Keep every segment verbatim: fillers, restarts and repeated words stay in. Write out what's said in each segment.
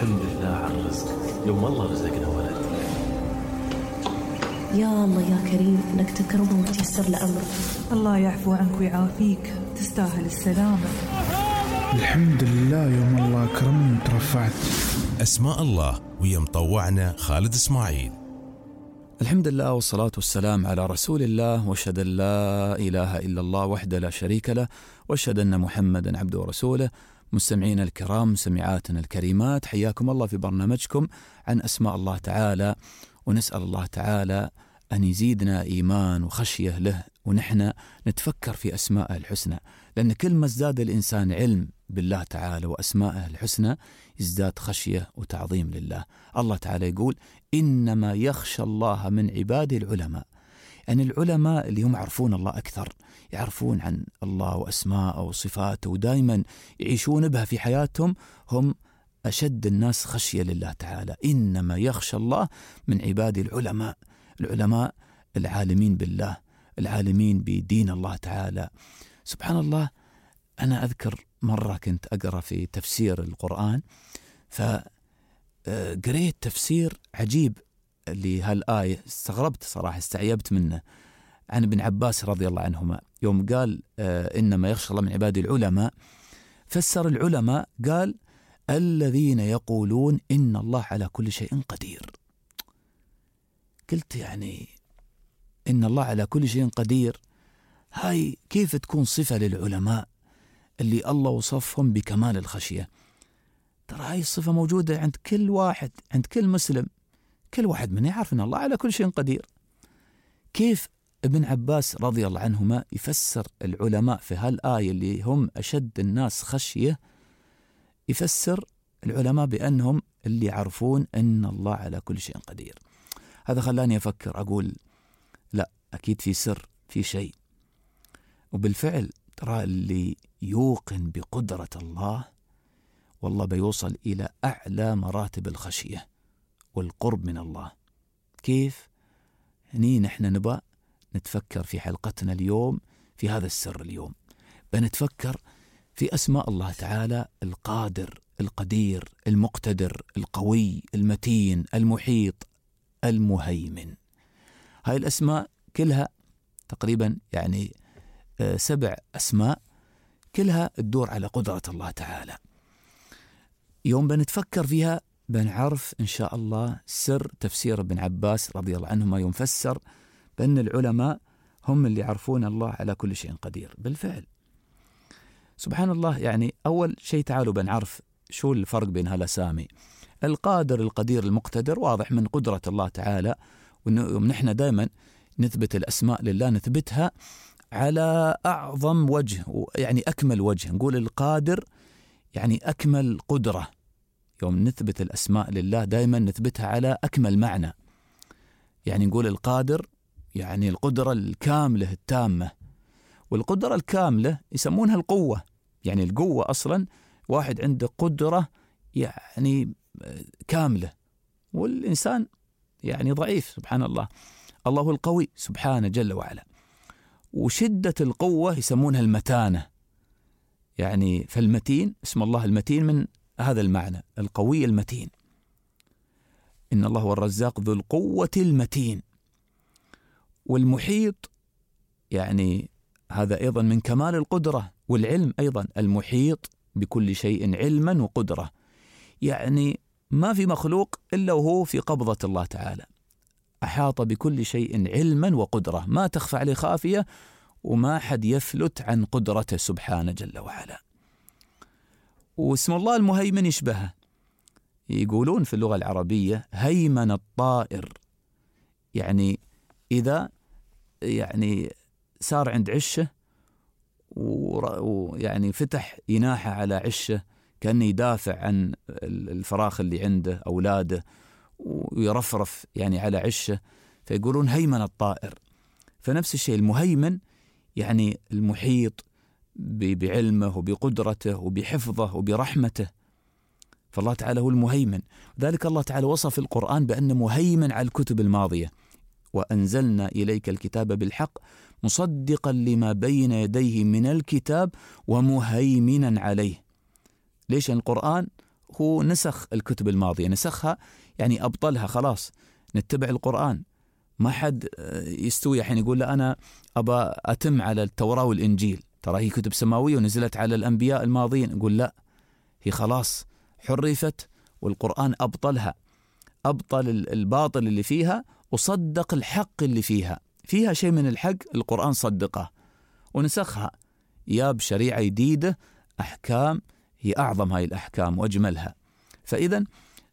الحمد لله على الرزق. يوم الله رزقنا ولد. يا الله يا كريم انك تكرمه وتيسر لأمره. الله يعفو عنك ويعافيك، تستاهل السلامة. الحمد لله يوم الله أكرمني وترفعت. أسماء الله ويا مطوعنا خالد إسماعيل. الحمد لله والصلاة والسلام على رسول الله، واشهد أن لا إله إلا الله وحده لا شريك له، واشهد أن محمدا عبده ورسوله. مستمعينا الكرام، سمعاتنا الكريمات، حياكم الله في برنامجكم عن أسماء الله تعالى، ونسأل الله تعالى أن يزيدنا إيمان وخشية له، ونحن نتفكر في أسماءه الحسنى، لأن كل ما ازداد الإنسان علم بالله تعالى وأسماءه الحسنى يزداد خشية وتعظيم لله. الله تعالى يقول: إنما يخشى الله من عباده العلماء. يعني العلماء اللي هم يعرفون الله أكثر، يعرفون عن الله وأسماءه وصفاته ودائما يعيشون بها في حياتهم، هم أشد الناس خشية لله تعالى. إنما يخشى الله من عباده العلماء. العلماء العالمين بالله، العالمين بدين الله تعالى. سبحان الله، أنا أذكر مرة كنت أقرأ في تفسير القرآن، فقريت تفسير عجيب لهالآية، استغربت صراحة، استعجبت منه، عن ابن عباس رضي الله عنهما. يوم قال إنما يخشى الله من عباده العلماء، فسر العلماء قال: الذين يقولون إن الله على كل شيء قدير. قلت يعني إن الله على كل شيء قدير، هاي كيف تكون صفة للعلماء اللي الله وصفهم بكمال الخشية؟ ترى هاي الصفة موجودة عند كل واحد، عند كل مسلم، كل واحد منا يعرف أن الله على كل شيء قدير. كيف ابن عباس رضي الله عنهما يفسر العلماء في هالآية اللي هم أشد الناس خشية، يفسر العلماء بأنهم اللي يعرفون أن الله على كل شيء قدير؟ هذا خلاني أفكر، أقول لا، أكيد في سر، في شيء. وبالفعل ترى اللي يوقن بقدرة الله والله بيوصل إلى أعلى مراتب الخشية والقرب من الله. كيف؟ هني نحن نبى نتفكر في حلقتنا اليوم في هذا السر. اليوم بنتفكر في أسماء الله تعالى: القادر، القدير، المقتدر، القوي، المتين، المحيط، المهيمن. هاي الأسماء كلها تقريبا يعني سبع أسماء، كلها تدور على قدرة الله تعالى. يوم بنتفكر فيها بنعرف إن شاء الله سر تفسير ابن عباس رضي الله عنهما، يوم فسر بأن العلماء هم اللي يعرفون الله على كل شيء قدير. بالفعل سبحان الله. يعني أول شيء تعالوا بنعرف شو الفرق بين هالأسامي. القادر، القدير، المقتدر، واضح من قدرة الله تعالى، ونحن دائما نثبت الأسماء لله نثبتها على أعظم وجه، يعني أكمل وجه. نقول القادر يعني أكمل قدرة. يوم نثبت الأسماء لله دائما نثبتها على أكمل معنى. يعني نقول القادر يعني القدرة الكاملة التامة، والقدرة الكاملة يسمونها القوة. يعني القوة أصلا واحد عنده قدرة يعني كاملة، والإنسان يعني ضعيف. سبحان الله، الله هو القوي سبحانه جل وعلا. وشدة القوة يسمونها المتانة. يعني فالمتين، اسم الله المتين من هذا المعنى، القوي المتين. إن الله هو الرزاق ذو القوة المتين. والمحيط يعني هذا أيضا من كمال القدرة والعلم، أيضا المحيط بكل شيء علما وقدرة. يعني ما في مخلوق إلا وهو في قبضة الله تعالى، أحاط بكل شيء علما وقدرة، ما تخفى عليه خافية، وما حد يفلت عن قدرته سبحانه جل وعلا. واسم الله المهيمن يشبهه. يقولون في اللغة العربية هيمن الطائر. يعني إذا يعني صار عند عشه ويعني فتح يناحه على عشه، كأنه يدافع عن الفراخ اللي عنده أولاده، ويرفرف يعني على عشه، فيقولون هيمن الطائر. فنفس الشيء المهيمن يعني المحيط بعلمه وبقدرته وبحفظه وبرحمته. فالله تعالى هو المهيمن. ذلك الله تعالى وصف القرآن بأنه مهيمن على الكتب الماضية: وأنزلنا إليك الكتاب بالحق مصدقا لما بين يديه من الكتاب ومهيمنا عليه. ليش؟ القرآن هو نسخ الكتب الماضية، نسخها يعني أبطلها، خلاص نتبع القرآن. ما حد يستوي حين يقول لا أنا أبا أتم على التوراة والإنجيل، ترى هي كتب سماوية ونزلت على الأنبياء الماضيين. نقول لا، هي خلاص حرفت والقرآن أبطلها، أبطل الباطل اللي فيها وصدق الحق اللي فيها. فيها شيء من الحق القرآن صدقه ونسخها، يا بشريعة جديدة، أحكام هي أعظم هاي الأحكام وأجملها. فإذا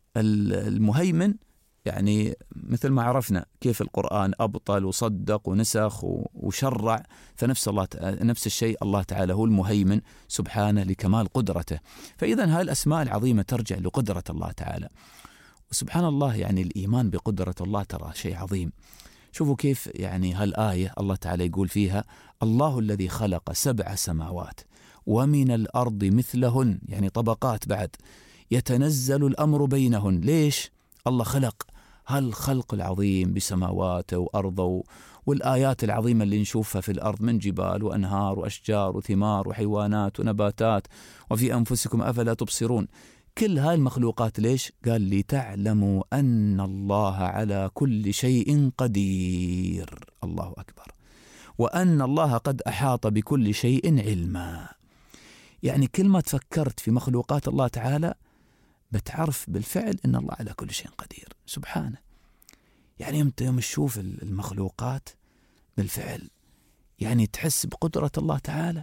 المهيمن يعني مثل ما عرفنا كيف القرآن أبطل وصدق ونسخ وشرع، فنفس الله نفس الشيء الله تعالى هو المهيمن سبحانه لكمال قدرته. فإذا هاي الأسماء العظيمة ترجع لقدرة الله تعالى. وسبحان الله يعني الإيمان بقدرة الله ترى شيء عظيم. شوفوا كيف يعني هالآية الله تعالى يقول فيها: الله الذي خلق سبع سماوات ومن الأرض مثلهن، يعني طبقات بعد، يتنزل الأمر بينهن. ليش؟ الله خلق هالخلق العظيم بسماواته وأرضه والآيات العظيمة اللي نشوفها في الأرض من جبال وأنهار وأشجار وثمار وحيوانات ونباتات، وفي أنفسكم أفلا تبصرون. كل هاي المخلوقات ليش؟ قال: لتعلموا أن الله على كل شيء قدير. الله أكبر. وأن الله قد أحاط بكل شيء علما. يعني كل ما تفكرت في مخلوقات الله تعالى بتعرف بالفعل أن الله على كل شيء قدير سبحانه. يعني أنت يوم تشوف المخلوقات بالفعل يعني تحس بقدرة الله تعالى.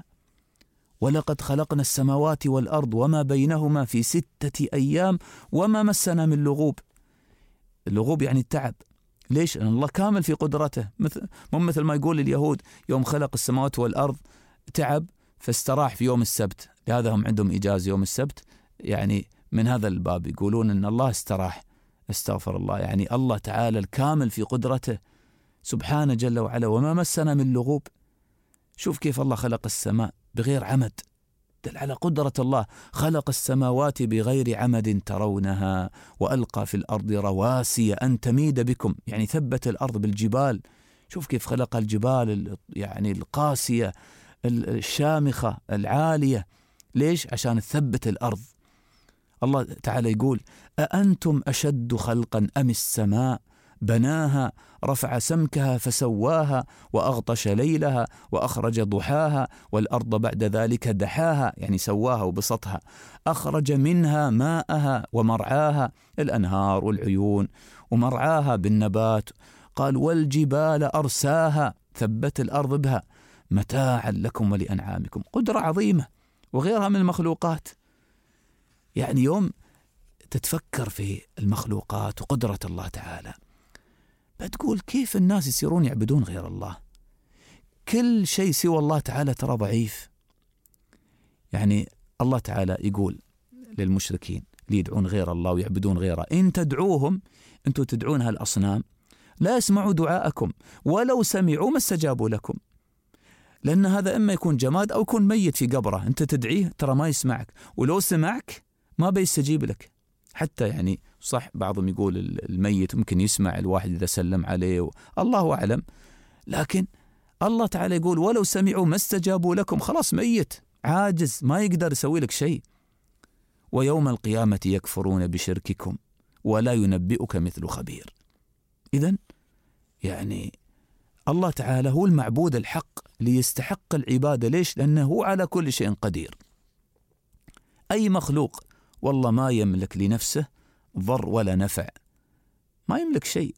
ولقد خلقنا السماوات والأرض وما بينهما في ستة أيام وما مسنا من لغوب. اللغوب يعني التعب. ليش؟ لأن الله كامل في قدرته، مثل مو مثل ما يقول اليهود يوم خلق السماوات والأرض تعب فاستراح في يوم السبت، لهذا هم عندهم إجازة يوم السبت. يعني من هذا الباب يقولون أن الله استراح. استغفر الله. يعني الله تعالى الكامل في قدرته سبحانه جل وعلا، وما مسنا من لغوب. شوف كيف الله خلق السماء بغير عمد، دل على قدرة الله. خلق السماوات بغير عمد ترونها وألقى في الأرض رواسي أن تميد بكم، يعني ثبت الأرض بالجبال. شوف كيف خلق الجبال يعني القاسية الشامخة العالية. ليش؟ عشان تثبت الأرض. الله تعالى يقول: أأنتم أشد خلقا أم السماء بناها رفع سمكها فسواها وأغطش ليلها وأخرج ضحاها والأرض بعد ذلك دحاها، يعني سواها وبسطها، أخرج منها ماءها ومرعاها، الأنهار والعيون، ومرعاها بالنبات. قال: والجبال أرساها، ثبت الأرض بها، متاعا لكم ولأنعامكم. قدرة عظيمة وغيرها من المخلوقات. يعني يوم تتفكر في المخلوقات وقدرة الله تعالى بتقول كيف الناس يصيرون يعبدون غير الله. كل شيء سوى الله تعالى ترى ضعيف. يعني الله تعالى يقول للمشركين اللي يدعون غير الله ويعبدون غيره: إن تدعوهم، أنتم تدعون هالأصنام، لا يسمعوا دعاءكم ولو سمعوا ما استجابوا لكم. لأن هذا إما يكون جماد أو يكون ميت في قبره، أنت تدعيه ترى ما يسمعك، ولو سمعك ما بيستجيب لك. حتى يعني صح بعضهم يقول الميت ممكن يسمع الواحد إذا سلم عليه، الله أعلم، لكن الله تعالى يقول: ولو سمعوا ما استجابوا لكم. خلاص ميت عاجز ما يقدر يسوي لك شيء. ويوم القيامة يكفرون بشرككم ولا ينبئك مثل خبير. إذن يعني الله تعالى هو المعبود الحق ليستحق العبادة. ليش؟ لأنه هو على كل شيء قدير. أي مخلوق والله ما يملك لنفسه ضر ولا نفع، ما يملك شيء.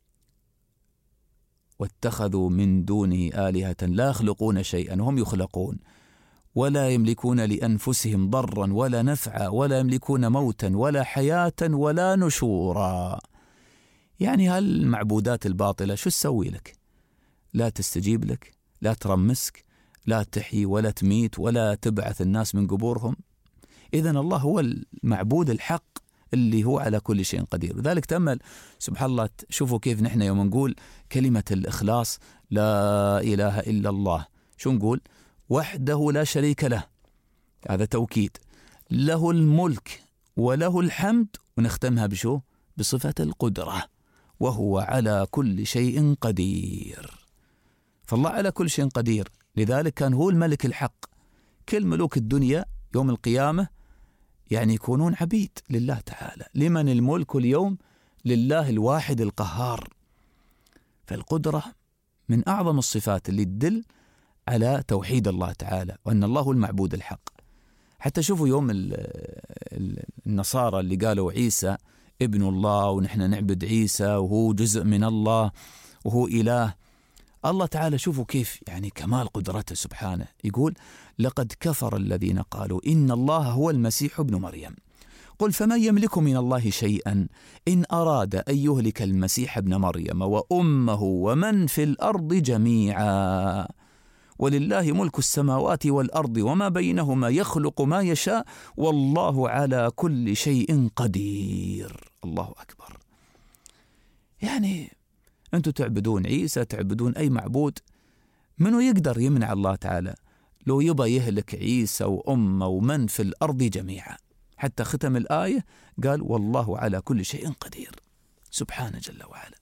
واتخذوا من دونه آلهة لا يخلقون شيئا وهم يخلقون ولا يملكون لأنفسهم ضرا ولا نفعا ولا يملكون موتا ولا حياة ولا نشورا. يعني هالمعبودات الباطلة شو تسوي لك؟ لا تستجيب لك، لا ترمسك، لا تحيي ولا تميت ولا تبعث الناس من قبورهم. إذن الله هو المعبود الحق اللي هو على كل شيء قدير. لذلك تأمل سبحان الله. شوفوا كيف نحن يوم نقول كلمة الإخلاص لا إله إلا الله، شو نقول؟ وحده لا شريك له، هذا توكيد، له الملك وله الحمد، ونختمها بشو؟ بصفة القدرة، وهو على كل شيء قدير. فالله على كل شيء قدير، لذلك كان هو الملك الحق. كل ملوك الدنيا يوم القيامة يعني يكونون عبيد لله تعالى. لمن الملك اليوم؟ لله الواحد القهار. فالقدرة من أعظم الصفات اللي تدل على توحيد الله تعالى وأن الله هو المعبود الحق. حتى شوفوا يوم النصارى اللي قالوا عيسى ابن الله ونحن نعبد عيسى وهو جزء من الله وهو إله، الله تعالى شوفوا كيف يعني كمال قدرته سبحانه، يقول لقد كفر الذين قالوا إن الله هو المسيح ابن مريم قل فمن يملك من الله شيئا إن أراد أن يهلك المسيح ابن مريم وأمه ومن في الأرض جميعا ولله ملك السماوات والأرض وما بينهما يخلق ما يشاء والله على كل شيء قدير. الله أكبر. يعني أنتم تعبدون عيسى، تعبدون أي معبود، منو يقدر يمنع الله تعالى لو يبى يهلك عيسى وأمه ومن في الأرض جميعا؟ حتى ختم الآية قال والله على كل شيء قدير سبحانه جل وعلا.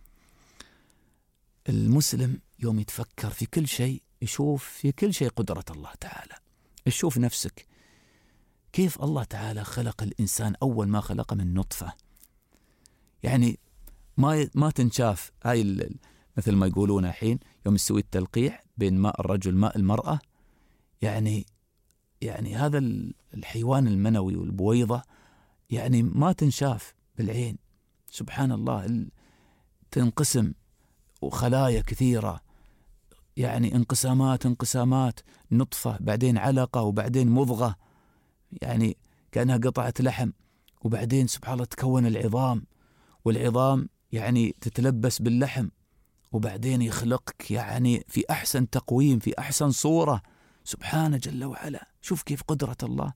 المسلم يوم يتفكر في كل شيء يشوف في كل شيء قدرة الله تعالى. يشوف نفسك كيف الله تعالى خلق الإنسان أول ما خلقه من نطفة، يعني ما ما تنشاف. هاي مثل ما يقولون الحين يوم يسوي التلقيح بين ماء الرجل ماء المرأة، يعني يعني هذا الحيوان المنوي والبويضة يعني ما تنشاف بالعين. سبحان الله، تنقسم وخلايا كثيرة، يعني انقسامات انقسامات نطفة بعدين علقة وبعدين مضغة، يعني كأنها قطعة لحم، وبعدين سبحان الله تكون العظام، والعظام يعني تتلبس باللحم، وبعدين يخلقك يعني في أحسن تقويم في أحسن صورة سبحانه جل وعلا. شوف كيف قدرة الله.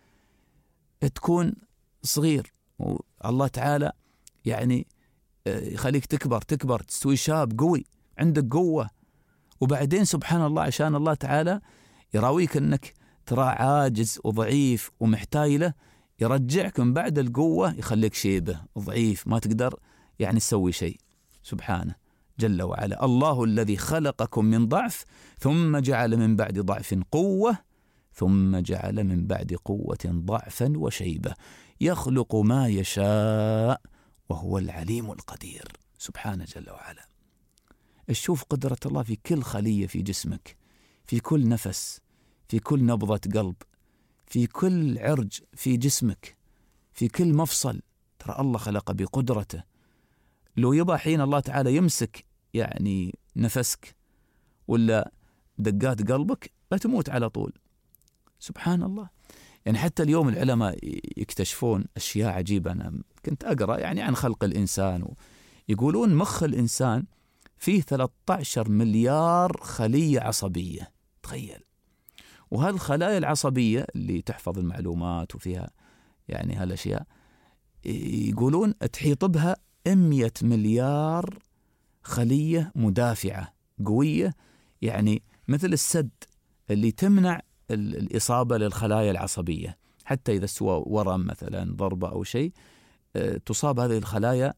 تكون صغير والله تعالى يعني يخليك تكبر تكبر تستوي شاب قوي عندك قوة، وبعدين سبحان الله عشان الله تعالى يراويك أنك ترى عاجز وضعيف ومحتاج له، يرجعك من بعد القوة يخليك شيبة ضعيف ما تقدر يعني تسوي شيء سبحانه جل وعلا. الله الذي خلقكم من ضعف ثم جعل من بعد ضعف قوة ثم جعل من بعد قوة ضعفا وشيبة يخلق ما يشاء وهو العليم القدير سبحانه جل وعلا. شوف قدرة الله في كل خلية في جسمك، في كل نفس، في كل نبضة قلب، في كل عرج في جسمك، في كل مفصل، ترى الله خلق بقدرته. لو يبقى حين الله تعالى يمسك يعني نفسك ولا دقات قلبك لا تموت على طول سبحان الله. يعني حتى اليوم العلماء يكتشفون أشياء عجيبة. أنا كنت أقرأ يعني عن خلق الإنسان، يقولون مخ الإنسان فيه ثلاثة عشر مليار خلية عصبية، تخيل. وهالخلايا العصبية اللي تحفظ المعلومات وفيها يعني هالأشياء يقولون تحيط بها مئة مليار خلية مدافعة قوية، يعني مثل السد اللي تمنع الإصابة للخلايا العصبية. حتى إذا سوى ورم مثلا ضربة أو شيء تصاب هذه الخلايا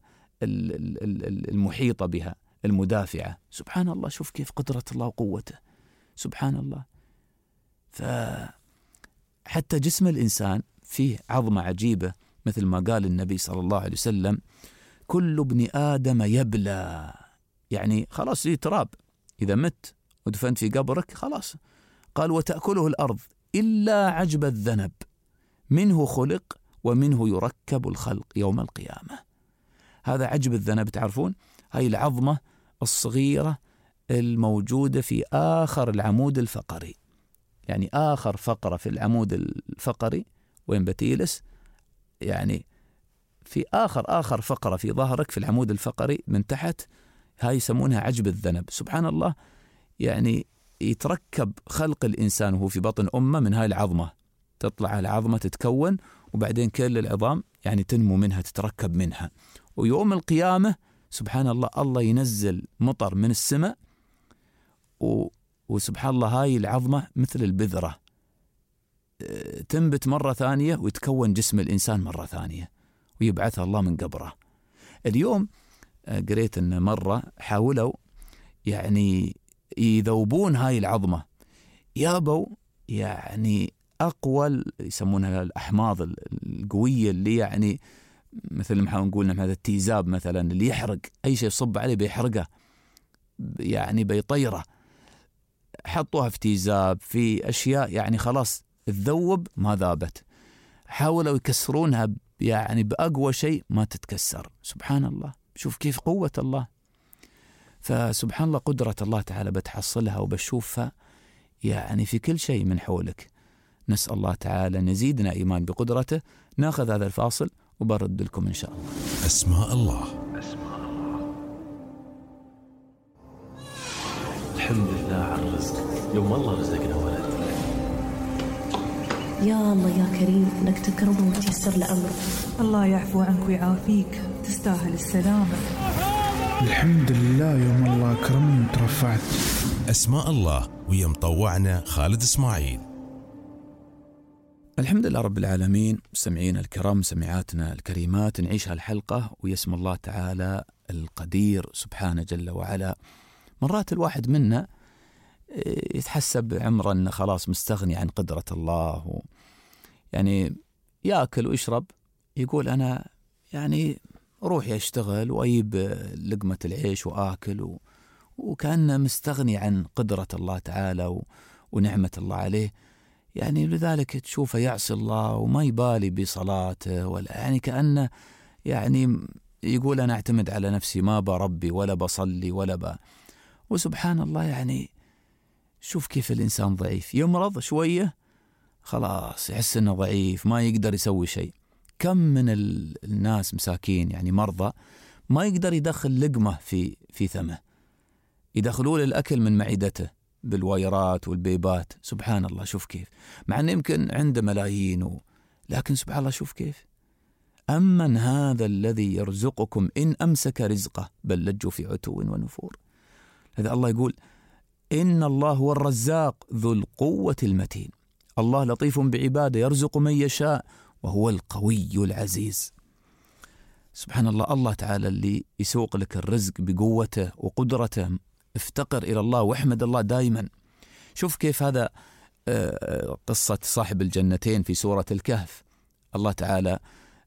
المحيطة بها المدافعة. سبحان الله، شوف كيف قدرة الله وقوته سبحان الله. فحتى جسم الإنسان فيه عظمة عجيبة، مثل ما قال النبي صلى الله عليه وسلم كل ابن آدم يبلى، يعني خلاص تراب، إذا مت ودفنت في قبرك خلاص. قال وتأكله الأرض إلا عجب الذنب منه خلق ومنه يركب الخلق يوم القيامة. هذا عجب الذنب، تعرفون هاي العظمة الصغيرة الموجودة في آخر العمود الفقري، يعني آخر فقرة في العمود الفقري وين بتيلس، يعني في آخر آخر فقرة في ظهرك في العمود الفقري من تحت، هاي يسمونها عجب الذنب. سبحان الله، يعني يتركب خلق الإنسان وهو في بطن أمه من هاي العظمة، تطلع العظمة تتكون وبعدين كل العظام يعني تنمو منها تتركب منها. ويوم القيامة سبحان الله الله ينزل مطر من السماء و... وسبحان الله هاي العظمة مثل البذرة تنبت مرة ثانية ويتكون جسم الإنسان مرة ثانية ويبعثها الله من قبره. اليوم قريت أن مرة حاولوا يعني يذوبون هاي العظمة، يابوا يعني أقوى يسمونها الأحماض القوية اللي يعني مثل ما نقول هذا التيزاب مثلا اللي يحرق أي شيء يصب عليه بيحرقه يعني بيطيره. حطوها في تيزاب في أشياء يعني خلاص تذوب ما ذابت، حاولوا يكسرونها يعني بأقوى شيء ما تتكسر. سبحان الله، شوف كيف قوة الله. فسبحان الله قدرة الله تعالى بتحصلها وبشوفها يعني في كل شيء من حولك. نسأل الله تعالى نزيدنا إيمان بقدرته. ناخذ هذا الفاصل وبرد لكم إن شاء الله. أسماء الله. أسماء الله. الحمد لله على الرزق، يوم الله رزقنا ولد. يا الله يا كريم انك تكرمه وتيسر له امره. الله يعفو عنك ويعافيك، تستاهل السلامة. الحمد لله يوم الله أكرمني وترفعت. أسماء الله ويا مطوعنا خالد إسماعيل. الحمد لله رب العالمين. مستمعين الكرام، سمعاتنا الكريمات، نعيش هالحلقة ويسم الله تعالى القدير سبحانه جل وعلا. مرات الواحد منا يتحسب عمره أنه خلاص مستغني عن قدرة الله، و يعني يأكل ويشرب يقول أنا يعني روح يشتغل وأجيب لقمة العيش وآكل، و... وكأنه مستغني عن قدرة الله تعالى و... ونعمة الله عليه. يعني لذلك تشوفه يعصي الله وما يبالي بصلاته، ولا يعني كأنه يعني يقول أنا أعتمد على نفسي، ما بربي ولا بصلي ولا ب... وسبحان الله يعني شوف كيف الإنسان ضعيف، يمرض شوية خلاص يحس أنه ضعيف ما يقدر يسوي شيء. كم من الناس مساكين يعني مرضى ما يقدر يدخل لقمة في في فمه، يدخلوا له الأكل من معدته بالوايرات والبيبات. سبحان الله شوف كيف، مع أنه يمكن عنده ملايين و... لكن سبحان الله شوف كيف. أمن هذا الذي يرزقكم إن أمسك رزقه بل لجوا في عتو ونفور. هذا الله يقول إن الله هو الرزاق ذو القوة المتين. الله لطيف بعباده يرزق من يشاء وهو القوي العزيز. سبحان الله، الله تعالى اللي يسوق لك الرزق بقوته وقدرته. افتقر إلى الله واحمد الله دائما. شوف كيف هذا قصة صاحب الجنتين في سورة الكهف. الله تعالى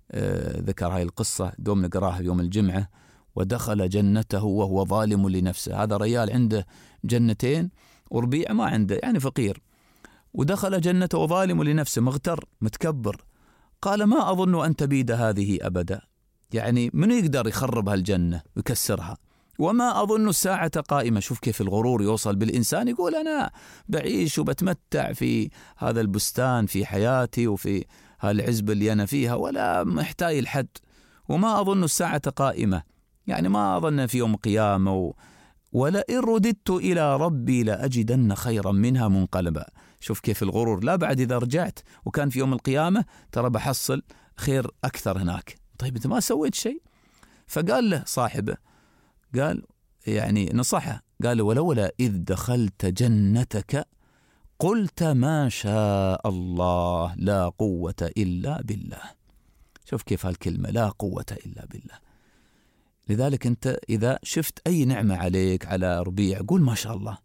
ذكر هاي القصة دوم نقراها يوم الجمعة. ودخل جنته وهو ظالم لنفسه. هذا ريال عنده جنتين وربيع ما عنده، يعني فقير، ودخل جنته وظالم لنفسه مغتر متكبر. قال ما أظن أن تبيد هذه أبدا، يعني من يقدر يخرب هالجنة ويكسرها، وما أظن الساعة قائمة. شوف كيف الغرور يوصل بالإنسان، يقول أنا بعيش وبتمتع في هذا البستان في حياتي وفي هالعزبة اللي أنا فيها ولا محتاج الحد، وما أظن الساعة قائمة، يعني ما أظن في يوم قيامة، و... ولئن رددت إلى ربي لأجدن خيرا منها منقلبا. شوف كيف الغرور، لا بعد إذا رجعت وكان في يوم القيامة ترى بحصل خير أكثر هناك. طيب أنت ما سويت شيء. فقال له صاحبه، قال يعني نصحه، قال ولولا إذ دخلت جنتك قلت ما شاء الله لا قوة إلا بالله. شوف كيف هالكلمة لا قوة إلا بالله. لذلك أنت إذا شفت أي نعمة عليك على ربيع قول ما شاء الله،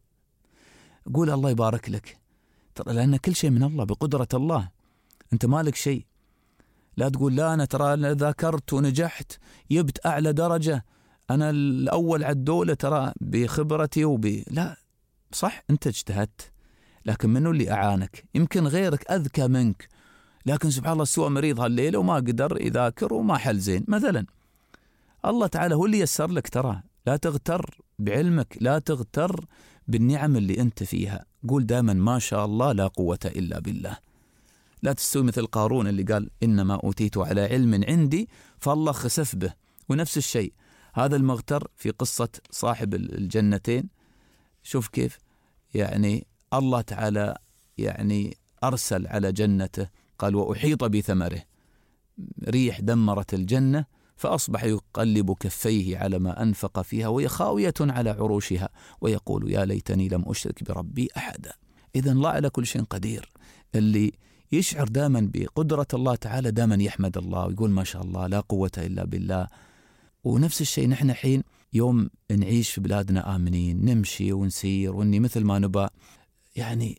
قول الله يبارك لك، ترى لأن كل شيء من الله بقدرة الله، أنت مالك شيء. لا تقول لا أنا ترى ذاكرت ونجحت يبت أعلى درجة، أنا الأول على الدولة ترى بخبرتي وب لا صح، أنت اجتهدت لكن منو اللي أعانك؟ يمكن غيرك أذكى منك، لكن سبحان الله سوى مريض هالليلة وما قدر يذاكر وما حل زين مثلا. الله تعالى هو اللي يسر لك. ترى لا تغتر بعلمك، لا تغتر بالنعم اللي أنت فيها. قول دائما ما شاء الله لا قوة إلا بالله. لا تستوي مثل قارون اللي قال إنما أوتيت على علم عندي فالله خسف به. ونفس الشيء هذا المغتر في قصة صاحب الجنتين. شوف كيف يعني الله تعالى يعني أرسل على جنته، قال وأحيط بثمره، ريح دمرت الجنة فأصبح يقلب كفيه على ما أنفق فيها وهي خاوية على عروشها ويقول يا ليتني لم أشرك بربي أحدا. إذن الله على كل شيء قدير. اللي يشعر دائما بقدرة الله تعالى دائما يحمد الله ويقول ما شاء الله لا قوة إلا بالله. ونفس الشيء نحن حين يوم نعيش في بلادنا آمنين، نمشي ونسير وإني مثل ما نبى، يعني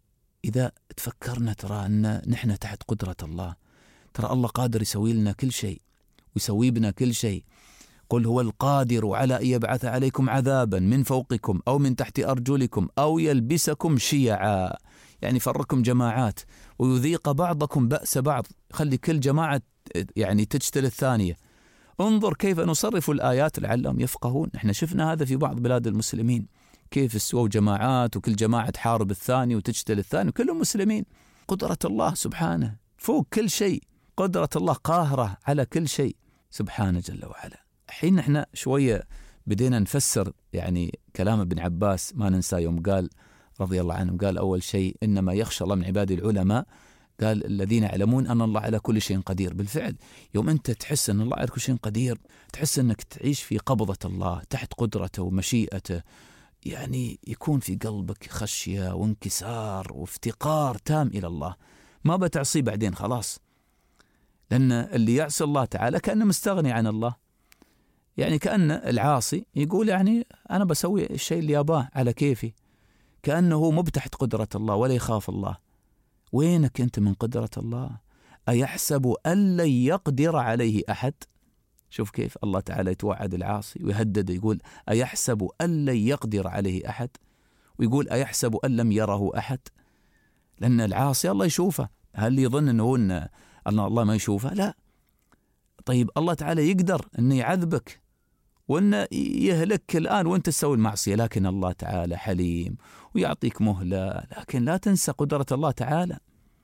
إذا تفكرنا ترى أن نحن تحت قدرة الله، ترى الله قادر يسوي لنا كل شيء ويسوي بنا كل شيء. قل هو القادر على أن يبعث عليكم عذابا من فوقكم أو من تحت أرجلكم أو يلبسكم شيعا، يعني فرقكم جماعات ويذيق بعضكم بأس بعض، خلي كل جماعة يعني تجتل الثانية. انظر كيف نصرف الآيات لعلهم يفقهون. احنا شفنا هذا في بعض بلاد المسلمين، كيف استووا جماعات وكل جماعة تحارب الثاني وتجتل الثاني وكلهم مسلمين. قدرة الله سبحانه فوق كل شيء، قدرة الله قاهرة على كل شيء سبحانه جل وعلا. حين احنا شوية بدينا نفسر يعني كلام ابن عباس، ما ننسى يوم قال رضي الله عنه، قال أول شيء إنما يخشى الله من عباده العلماء، قال الذين يعلمون أن الله على كل شيء قدير. بالفعل يوم أنت تحس أن الله على كل شيء قدير، تحس أنك تعيش في قبضة الله تحت قدرته ومشيئته، يعني يكون في قلبك خشية وانكسار وافتقار تام إلى الله، ما بتعصي بعدين خلاص. لأن اللي يعصي الله تعالى كأنه مستغني عن الله، يعني كأن العاصي يقول يعني أنا بسوي الشيء اللي أباه على كيفي، كأنه مو تحت قدرة الله ولا يخاف الله. وينك أنت من قدرة الله؟ أيحسب أن لن يقدر عليه أحد؟ شوف كيف الله تعالى يتوعد العاصي ويهدد، يقول أيحسب أن لن يقدر عليه أحد، ويقول أيحسب أن لم يره أحد. لأن العاصي الله يشوفه، هل يظن أنه أن الله ما يشوفه؟ لا. طيب الله تعالى يقدر أنه يعذبك وأنه يهلك الآن وأنت تسوي المعصية، لكن الله تعالى حليم ويعطيك مهلة، لكن لا تنسى قدرة الله تعالى.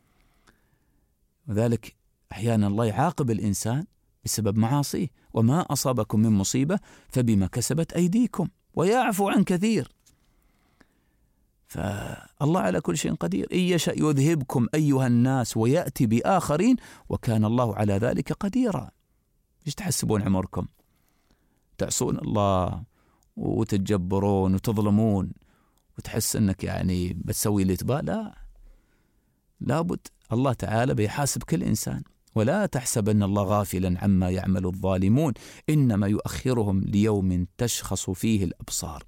وذلك أحيانا الله يعاقب الإنسان بسبب معاصيه، وما أصابكم من مصيبة فبما كسبت أيديكم ويعفو عن كثير. فالله على كل شيء قدير. إن يشأ يذهبكم أيها الناس ويأتي بآخرين وكان الله على ذلك قديرا. إيش تحسبون عمركم؟ تعصون الله وتتجبرون وتظلمون وتحس أنك يعني بتسوي اللي تباه؟ لا، لابد الله تعالى بيحاسب كل إنسان. ولا تحسب أن الله غافلا عما يعمل الظالمون إنما يؤخرهم ليوم تشخص فيه الأبصار.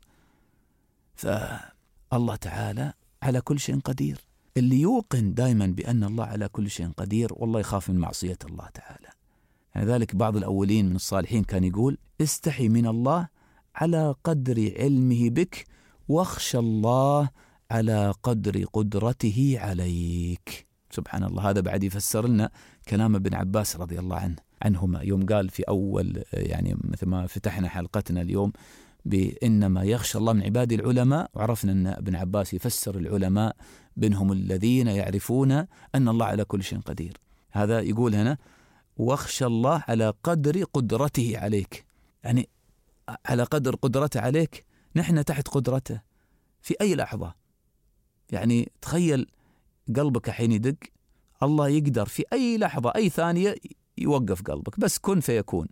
فالله تعالى على كل شيء قدير. اللي يوقن دائما بأن الله على كل شيء قدير والله يخاف من معصية الله تعالى. لذلك بعض الأولين من الصالحين كان يقول استحي من الله على قدر علمه بك واخشى الله على قدر قدرته عليك. سبحان الله. هذا بعد يفسر لنا كلام ابن عباس رضي الله عنه عنهما يوم قال في أول يعني مثل ما فتحنا حلقتنا اليوم بإنما يخشى الله من عباد العلماء، وعرفنا أن ابن عباس يفسر العلماء بينهم الذين يعرفون أن الله على كل شيء قدير. هذا يقول هنا واخشى الله على قدر قدرته عليك، يعني على قدر قدرته عليك نحن تحت قدرته في أي لحظة. يعني تخيل قلبك حين يدق، الله يقدر في أي لحظة أي ثانية يوقف قلبك، بس كن فيكون.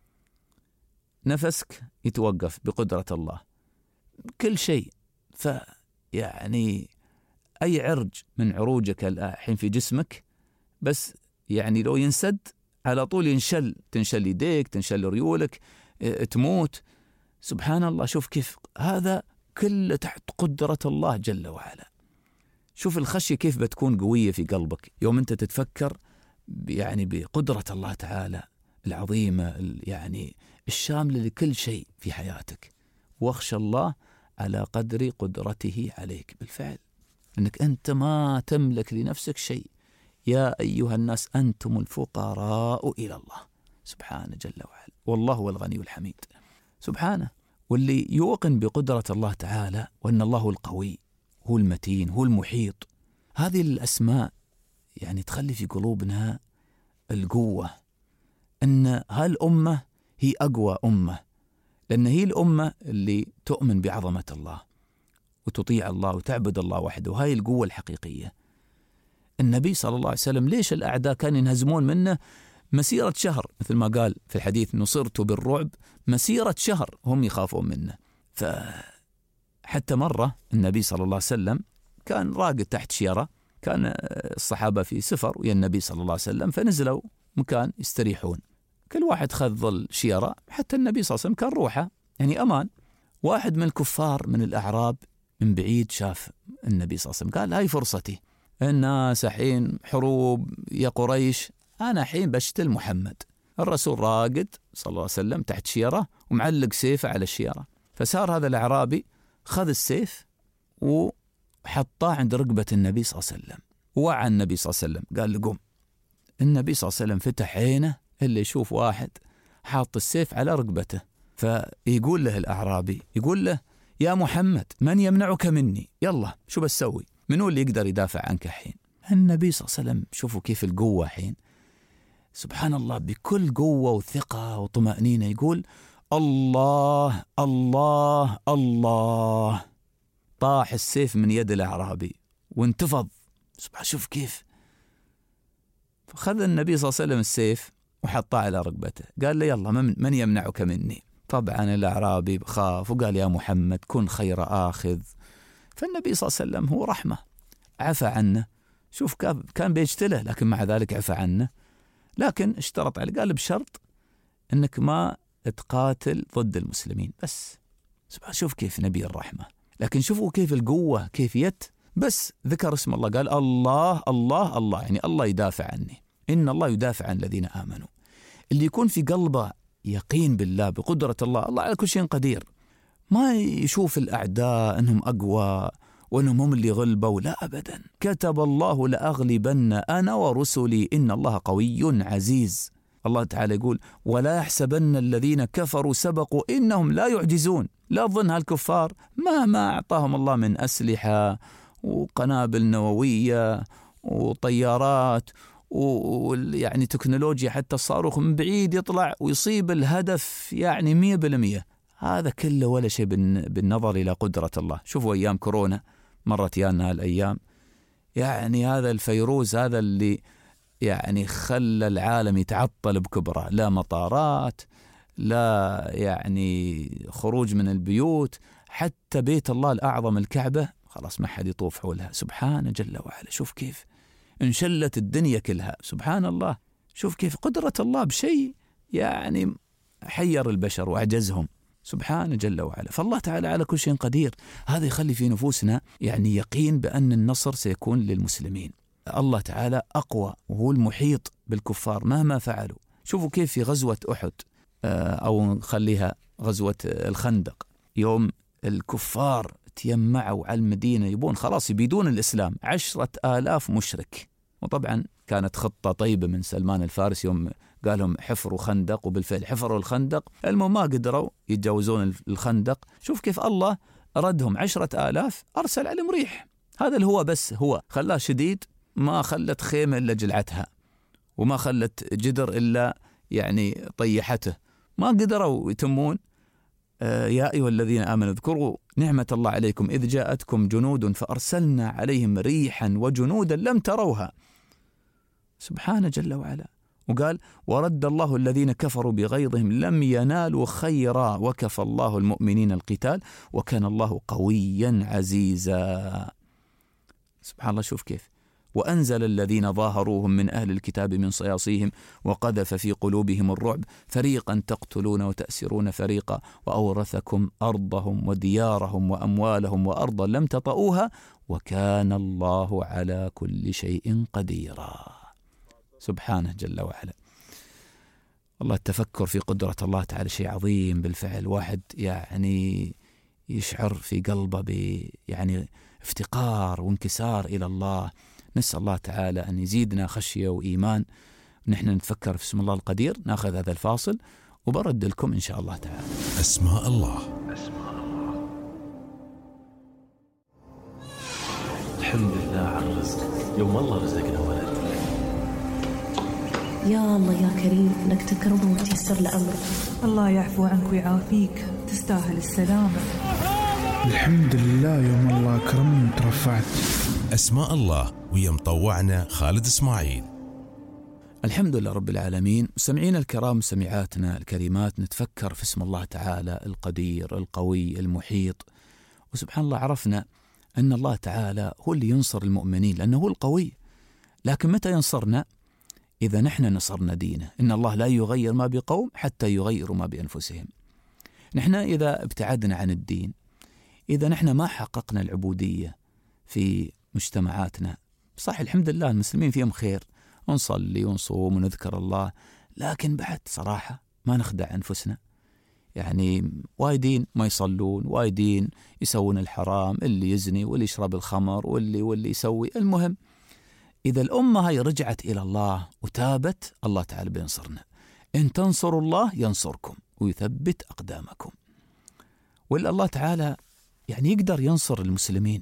نفسك يتوقف بقدرة الله، كل شيء. فيعني أي عرج من عروجك الحين في جسمك بس يعني لو ينسد على طول ينشل، تنشل يديك، تنشل ريولك، تموت. سبحان الله. شوف كيف هذا كله تحت قدرة الله جل وعلا. شوف الخشية كيف بتكون قوية في قلبك يوم أنت تتفكر يعني بقدرة الله تعالى العظيمة يعني الشاملة لكل شيء في حياتك. واخشى الله على قدر قدرته عليك. بالفعل أنك أنت ما تملك لنفسك شيء. يا أيها الناس أنتم الفقراء إلى الله سبحانه جل وعلا والله هو الغني الحميد سبحانه. واللي يوقن بقدرة الله تعالى وأن الله هو القوي، هو المتين، هو المحيط، هذه الأسماء يعني تخلي في قلوبنا القوة أن هالأمة هي أقوى أمة، لأن هي الأمة اللي تؤمن بعظمة الله وتطيع الله وتعبد الله وحده، وهي القوة الحقيقية. النبي صلى الله عليه وسلم ليش الأعداء كانوا ينهزمون منه مسيرة شهر، مثل ما قال في الحديث نصرت بالرعب مسيرة شهر هم يخافون منه. فحتى مرة النبي صلى الله عليه وسلم كان راقد تحت شيرة، كان الصحابة في سفر ويا النبي صلى الله عليه وسلم، فنزلوا مكان يستريحون، كل واحد خذ ظل شيرة، حتى النبي صلى الله عليه وسلم كان روحه يعني أمان. واحد من الكفار من الأعراب من بعيد شاف النبي صلى الله عليه وسلم، قال هاي فرصتي، الناس حين حروب يا قريش، أنا حين بشتل محمد. الرسول راقد صلى الله عليه وسلم تحت شيرة ومعلق سيفه على الشيرة، فسار هذا الأعرابي خذ السيف وحطاه عند رقبة النبي صلى الله عليه وسلم، ووعى النبي صلى الله عليه وسلم، قال له قم. النبي صلى الله عليه وسلم فتح عينه اللي يشوف واحد حاط السيف على رقبته، فيقول له الأعرابي، يقول له يا محمد من يمنعك مني؟ يلا شو بسوي؟ منو اللي يقدر يدافع عنك حين؟ النبي صلى الله عليه وسلم شوفوا كيف القوة حين، سبحان الله، بكل قوة وثقة وطمأنينة يقول الله الله الله. طاح السيف من يد الأعرابي وانتفض. سبحان، شوف كيف. فخذ النبي صلى الله عليه وسلم السيف وحطه على رقبته، قال له يلا من يمنعك مني؟ طبعا الأعرابي خاف وقال يا محمد كن خير آخذ. فالنبي صلى الله عليه وسلم هو رحمة، عفى عنه. شوف كان بيجتله لكن مع ذلك عفى عنه، لكن اشترط عليه، قال بشرط انك ما تقاتل ضد المسلمين بس. شوف كيف نبي الرحمة. لكن شوفوا كيف القوة، كيف يت بس ذكر اسم الله، قال الله الله الله، يعني الله يدافع عني، إن الله يدافع عن الذين آمنوا. اللي يكون في قلبه يقين بالله بقدرة الله، الله على كل شيء قدير، ما يشوف الأعداء أنهم أقوى وأنهم هم اللي غلبوا، لا أبدا. كتب الله لأغلبن أنا ورسلي إن الله قوي عزيز. الله تعالى يقول ولا يحسبن الذين كفروا سبقوا إنهم لا يعجزون. لا تظن هالكفار مهما أعطاهم الله من أسلحة وقنابل نووية وطيارات ويعني تكنولوجيا، حتى الصاروخ من بعيد يطلع ويصيب الهدف يعني مية بالمية، هذا كله ولا شيء بالنظر إلى قدرة الله. شوفوا أيام كورونا مرت يانا هالأيام، يعني هذا الفيروس هذا اللي يعني خلى العالم يتعطل بكبره، لا مطارات، لا يعني خروج من البيوت، حتى بيت الله الأعظم الكعبة خلاص ما حد يطوف حولها، سبحانه جل وعلا. شوف كيف انشلت الدنيا كلها، سبحان الله. شوف كيف قدرة الله بشيء يعني حير البشر وأعجزهم، سبحانه جل وعلا. فالله تعالى على كل شيء قدير. هذا يخلي في نفوسنا يعني يقين بأن النصر سيكون للمسلمين. الله تعالى أقوى وهو المحيط بالكفار مهما فعلوا. شوفوا كيف في غزوة أحد أو نخليها غزوة الخندق، يوم الكفار تيمعوا على المدينة يبون خلاص يبيدون الإسلام، عشرة آلاف مشرك. وطبعا كانت خطة طيبة من سلمان الفارسي يوم قالهم حفروا خندق، وبالفعل حفروا الخندق. المهم ما قدروا يتجاوزون الخندق. شوف كيف الله ردهم عشرة آلاف، أرسل عليهم ريح. هذا اللي هو بس هو خلاه شديد، ما خلت خيمة إلا جلعتها، وما خلت جدر إلا يعني طيحته، ما قدروا يتمون. آه يا أيها الذين آمنوا اذكروا نعمة الله عليكم إذ جاءتكم جنود فأرسلنا عليهم ريحا وجنودا لم تروها، سبحانه جل وعلا. وقال ورد الله الذين كفروا بغيظهم لم ينالوا خيرا وكفى الله المؤمنين القتال وكان الله قويا عزيزا، سبحان الله. شوف كيف وأنزل الذين ظاهروهم من أهل الكتاب من صياصيهم وقذف في قلوبهم الرعب فريقا تقتلون وتأسرون فريقا وأورثكم أرضهم وديارهم وأموالهم وأرضا لم تطئوها وكان الله على كل شيء قديرا، سبحانه جل وعلا. الله التفكر في قدرة الله تعالى شيء عظيم بالفعل. واحد يعني يشعر في قلبه ب يعني افتقار وانكسار إلى الله. نسأل الله تعالى أن يزيدنا خشية وإيمان. نحن نتفكر في اسم الله القدير. ناخذ هذا الفاصل وبرد لكم إن شاء الله تعالى. أسماء الله. أسماء الله. الحمد لله على الرزق، يوم الله رزقنا ولد. يا الله يا كريم لك تكرمه وتيسر لأمره. الله يعفو عنك ويعافيك، تستاهل السلامة. الحمد لله يوم الله أكرمني وترفعت. أسماء الله ويا مطوعنا خالد إسماعيل. الحمد لله رب العالمين. مستمعين الكرام سمعاتنا الكريمات، نتفكر في اسم الله تعالى القدير القوي المحيط. وسبحان الله عرفنا أن الله تعالى هو اللي ينصر المؤمنين لأنه هو القوي. لكن متى ينصرنا؟ إذا نحن نصرنا دينه. إن الله لا يغير ما بقوم حتى يغيروا ما بأنفسهم. نحن إذا ابتعدنا عن الدين، إذا نحن ما حققنا العبودية في مجتمعاتنا صح الحمد لله المسلمين فيهم خير، ونصلي ونصوم ونذكر الله، لكن بعد صراحة ما نخدع أنفسنا. يعني وايدين ما يصلون، وايدين يسوون الحرام، اللي يزني واللي يشرب الخمر واللي واللي يسوي. المهم إذا الأمة هاي رجعت إلى الله وتابت، الله تعالى بينصرنا. إن تنصروا الله ينصركم ويثبت أقدامكم. وإلا الله تعالى يعني يقدر ينصر المسلمين،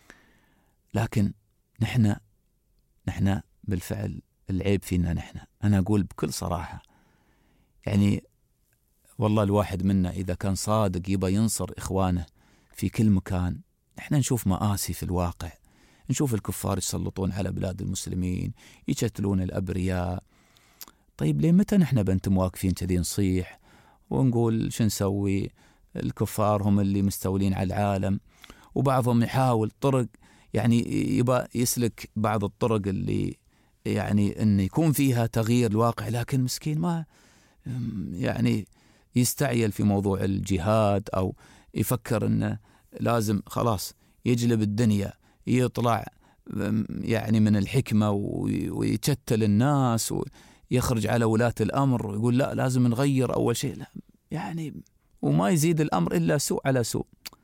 لكن نحن نحن بالفعل العيب فينا نحن. أنا أقول بكل صراحة، يعني والله الواحد منا إذا كان صادق يبى ينصر إخوانه في كل مكان. نحن نشوف مآسي في الواقع، نشوف الكفار يسلطون على بلاد المسلمين، يقتلون الأبرياء. طيب ليه متى نحن بنتم واقفين كذي نصيح ونقول شو نسوي؟ الكفار هم اللي مستولين على العالم، وبعضهم يحاول طرق يعني يبى يسلك بعض الطرق اللي يعني أن يكون فيها تغيير الواقع، لكن مسكين ما يعني يستعجل في موضوع الجهاد، أو يفكر أنه لازم خلاص يجلب الدنيا، يطلع يعني من الحكمة ويتشتل الناس ويخرج على ولاة الأمر ويقول لا لازم نغير أول شيء. لا يعني وما يزيد الأمر إلا سوء على سوء.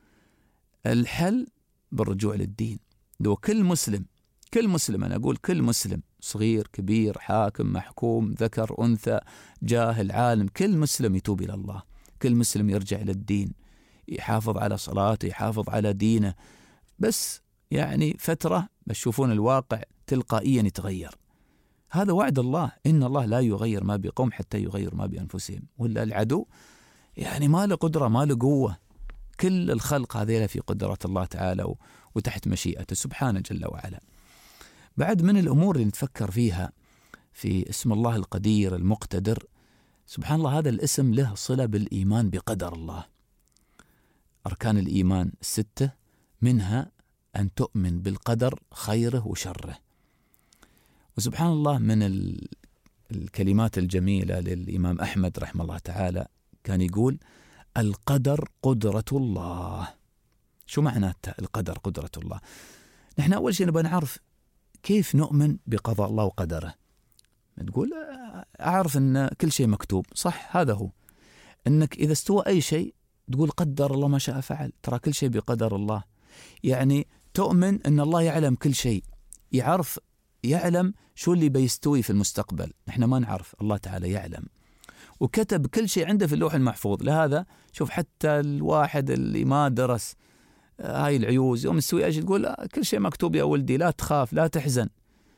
الحل بالرجوع للدين. دو كل مسلم كل مسلم أنا أقول كل مسلم، صغير كبير، حاكم محكوم، ذكر أنثى، جاهل عالم، كل مسلم يتوب إلى الله، كل مسلم يرجع للدين، يحافظ على صلاته، يحافظ على دينه. بس يعني فترة بتشوفون الواقع تلقائيا يتغير. هذا وعد الله، إن الله لا يغير ما بقوم حتى يغير ما بأنفسهم. ولا العدو يعني ما له قدرة ما له قوة. كل الخلق هذيلا في قدرة الله تعالى وتحت مشيئته سبحانه جل وعلا. بعد من الأمور اللي نتفكر فيها في اسم الله القدير المقتدر، سبحان الله هذا الاسم له صلة بالإيمان بقدر الله. أركان الإيمان الستة منها أن تؤمن بالقدر خيره وشره. وسبحان الله من الكلمات الجميلة للإمام أحمد رحمه الله تعالى كان يقول القدر قدرة الله. شو معناته القدر قدرة الله؟ نحن أول شيء نبغى نعرف كيف نؤمن بقضاء الله وقدره. تقول أعرف أن كل شيء مكتوب، صح هذا هو. أنك إذا استوى أي شيء تقول قدر الله ما شاء فعل، ترى كل شيء بقدر الله. يعني تؤمن أن الله يعلم كل شيء، يعرف يعلم شو اللي بيستوي في المستقبل، نحن ما نعرف، الله تعالى يعلم، وكتب كل شيء عنده في اللوح المحفوظ. لهذا شوف حتى الواحد اللي ما درس هاي العيوز يوم يستوي ايش تقول كل شيء مكتوب يا ولدي، لا تخاف لا تحزن،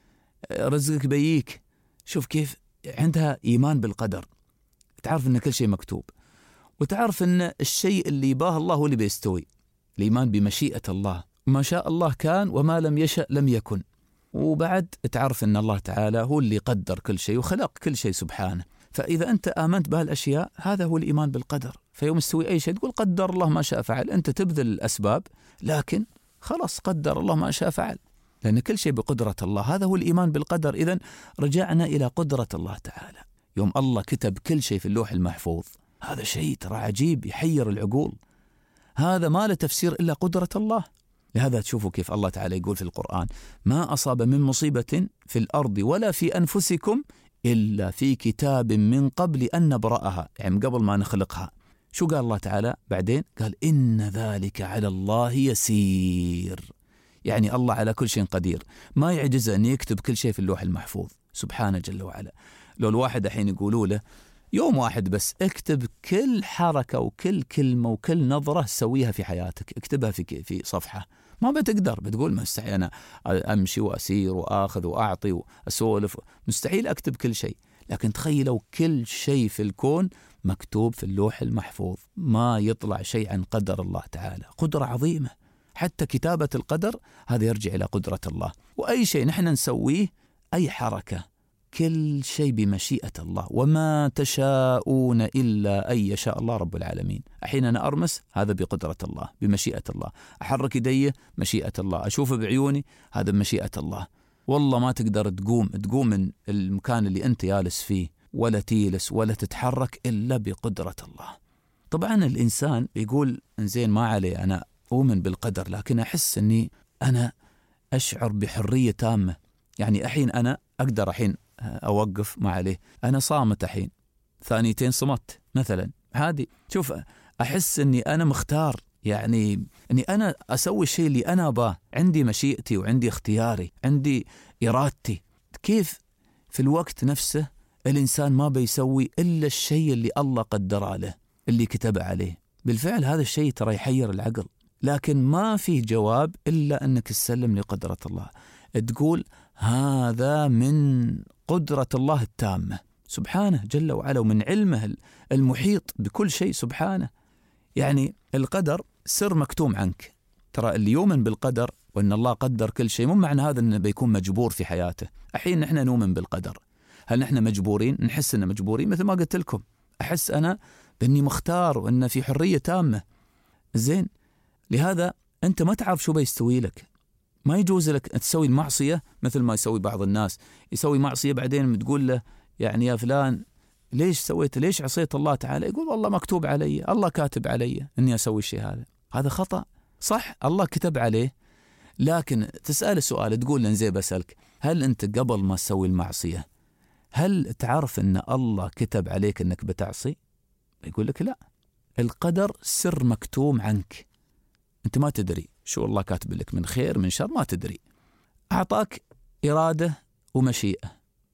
رزقك بيك. شوف كيف عندها إيمان بالقدر، تعرف ان كل شيء مكتوب، وتعرف ان الشيء اللي يباه الله هو اللي بيستوي. الإيمان بمشيئة الله، ما شاء الله كان وما لم يشأ لم يكن. وبعد تعرف ان الله تعالى هو اللي قدر كل شيء وخلق كل شيء سبحانه. فإذا أنت آمنت بهالأشياء هذا هو الإيمان بالقدر. فيوم يستوي أي شيء تقول قدر الله ما شاء فعل، أنت تبذل الأسباب لكن خلاص قدر الله ما شاء فعل، لأن كل شيء بقدرة الله. هذا هو الإيمان بالقدر. إذن رجعنا إلى قدرة الله تعالى. يوم الله كتب كل شيء في اللوح المحفوظ، هذا شيء ترى عجيب يحير العقول، هذا ما له تفسير إلا قدرة الله. لهذا تشوفوا كيف الله تعالى يقول في القرآن ما أصاب من مصيبة في الأرض ولا في أنفسكم إلا في كتاب من قبل أن نبرأها، يعني قبل ما نخلقها. شو قال الله تعالى بعدين؟ قال إن ذلك على الله يسير، يعني الله على كل شيء قدير، ما يعجزه أن يكتب كل شيء في اللوح المحفوظ سبحانه جل وعلا. لو الواحد الحين يقولوا له يوم واحد بس اكتب كل حركة وكل كلمة وكل نظرة سويها في حياتك، اكتبها في في صفحة، ما بتقدر، بتقول مستحيل أنا أمشي وأسير وآخذ وأعطي وأسولف، مستحيل أكتب كل شيء. لكن تخيلوا كل شيء في الكون مكتوب في اللوح المحفوظ، ما يطلع شيء عن قدر الله تعالى. قدرة عظيمة. حتى كتابة القدر هذا يرجع إلى قدرة الله. وأي شيء نحن نسويه، أي حركة، كل شيء بمشيئة الله. وما تشاءون إلا أن يشاء الله رب العالمين. أحين أنا أرمس هذا بقدرة الله بمشيئة الله، أحرك يدي مشيئة الله، أشوف بعيوني هذا بمشيئة الله. والله ما تقدر تقوم تقوم من المكان اللي أنت جالس فيه ولا تيلس ولا تتحرك إلا بقدرة الله. طبعا الإنسان يقول إنزين ما عليه أنا أؤمن بالقدر، لكن أحس أني أنا أشعر بحرية تامة. يعني الحين أنا أقدر الحين أوقف ما عليه، أنا صامت الحين ثانيتين صمت مثلا، هذه شوف أحس أني أنا مختار، يعني أني أنا أسوي الشيء اللي أنا أباه، عندي مشيئتي وعندي اختياري، عندي إرادتي. كيف في الوقت نفسه الإنسان ما بيسوي إلا الشيء اللي الله قدر له، اللي كتب عليه؟ بالفعل هذا الشيء ترى يحير العقل، لكن ما فيه جواب إلا أنك تسلم لقدرة الله، تقول هذا من قدرة الله التامة سبحانه جل وعلا، ومن علمه المحيط بكل شيء سبحانه. يعني القدر سر مكتوم عنك. ترى اللي يؤمن بالقدر وأن الله قدر كل شيء، مو معنى هذا أنه بيكون مجبور في حياته. الحين نحن نؤمن بالقدر، هل نحن مجبورين؟ نحس أننا مجبورين، مثل ما قلت لكم أحس أنا بأني مختار وأن في حرية تامة. زين، لهذا أنت ما تعرف شو بيستوي لك. ما يجوز لك تسوي المعصية مثل ما يسوي بعض الناس، يسوي معصية بعدين تقول له يعني يا فلان ليش سويت، ليش عصيت الله تعالى؟ يقول والله مكتوب علي، الله كاتب علي أني أسوي الشيء هذا. هذا خطأ. صح الله كتب عليه، لكن تسأل سؤال، تقول له زين بسألك، هل أنت قبل ما تسوي المعصية هل تعرف أن الله كتب عليك أنك بتعصي؟ يقول لك لا، القدر سر مكتوم عنك، أنت ما تدري شو الله كاتب لك من خير من شر، ما تدري. أعطاك إرادة ومشيئة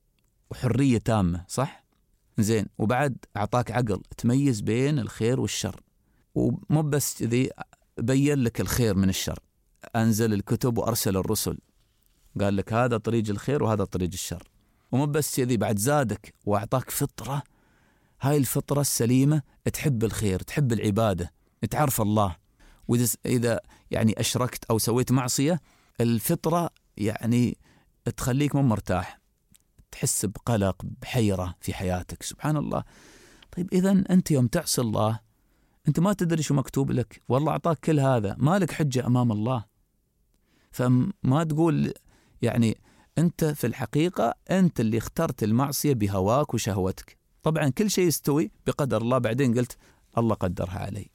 وحرية تامة، صح؟ زين، وبعد أعطاك عقل تميز بين الخير والشر، ومو بس ذي بين لك الخير من الشر، أنزل الكتب وأرسل الرسل، قال لك هذا طريق الخير وهذا طريق الشر. ومو بس ذي، بعد زادك وأعطاك فطرة، هاي الفطرة السليمة تحب الخير، تحب العبادة، تعرف الله. وإذا يعني أشركت أو سويت معصية، الفطرة يعني تخليك مو مرتاح، تحس بقلق بحيرة في حياتك. سبحان الله. طيب إذن أنت يوم تعصي الله أنت ما تدري شو مكتوب لك، والله أعطاك كل هذا، ما لك حجة أمام الله. فما تقول يعني أنت في الحقيقة أنت اللي اخترت المعصية بهواك وشهوتك. طبعا كل شيء يستوي بقدر الله، بعدين قلت الله قدرها علي.